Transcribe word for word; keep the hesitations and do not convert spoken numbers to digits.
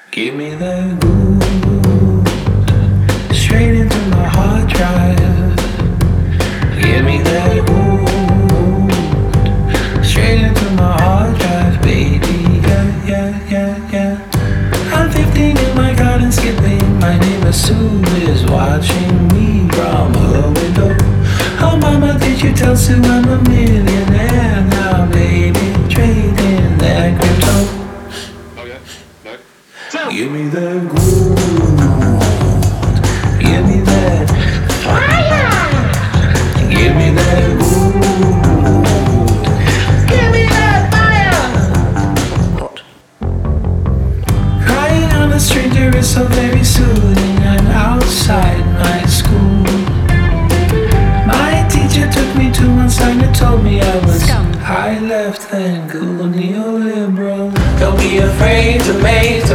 Give me that groove, straight into my hard drive. Give me that groove, straight into my hard drive, baby. Yeah, yeah, yeah, yeah. I'm fifteen in my garden skipping. My neighbor Sue is watching me from her window. Oh, mama, did you tell Sue I'm a millionaire now, baby? Trading that crypto. Give me that groove, give me that fire, give me that groove, give me that fire. What? Crying on a stranger is so very soothing. I'm outside my school. My teacher took me to one side and told me I was high left and cool neoliberal. Don't be afraid to make